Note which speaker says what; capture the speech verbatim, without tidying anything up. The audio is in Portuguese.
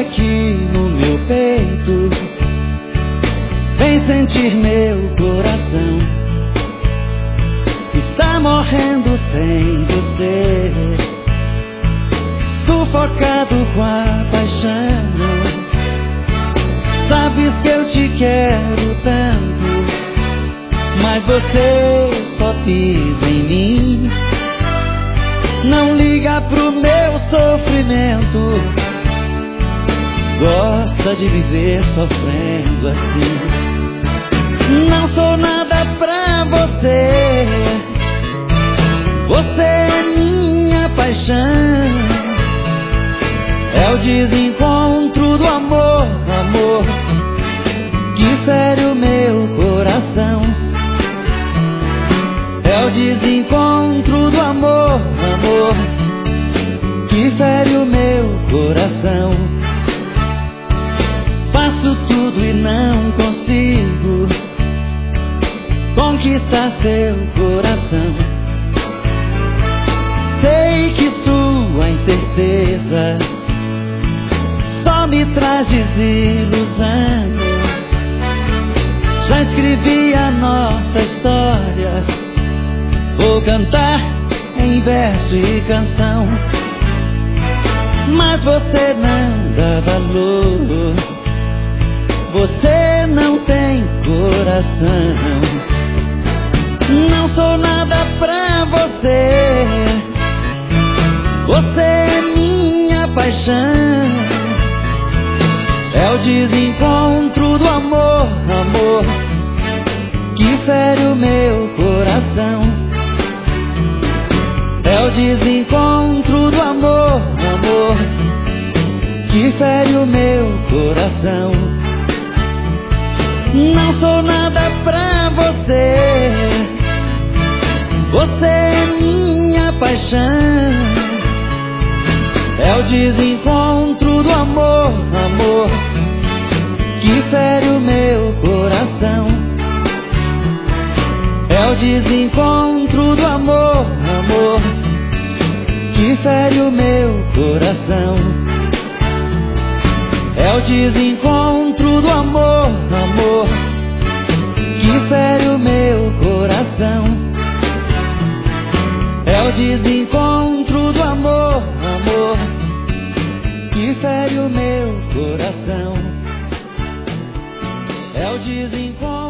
Speaker 1: aqui no meu peito, vem sentir meu coração. Está morrendo sem você, sufocado com a paixão. Sabes que eu te quero tanto, mas você só pisa em mim. Não liga pro meu sofrimento, gosta de viver sofrendo assim. Não sou nada pra você, você é minha paixão. É o desencontro do amor, amor, que fere o meu coração. É o desencontro do amor, amor, que fere o meu coração. Faço tudo e não consigo conquistar seu coração. Sei que sua incerteza só me traz desilusão. Já escrevi a nossa história, vou cantar em verso e canção, mas você não dá valor, você não tem coração. Não sou nada pra você, você é minha paixão. É o desencontro do amor, amor, que fere o meu coração. É o desencontro do amor, amor, que fere o meu coração. Não sou nada pra você, você é minha paixão. É o desencontro do amor, amor, que fere o meu coração. É o desencontro do amor, amor, que fere o meu coração. É o desencontro do amor, amor, que fere o meu coração. É o desencontro do amor, amor, que fere o meu coração. É o desencontro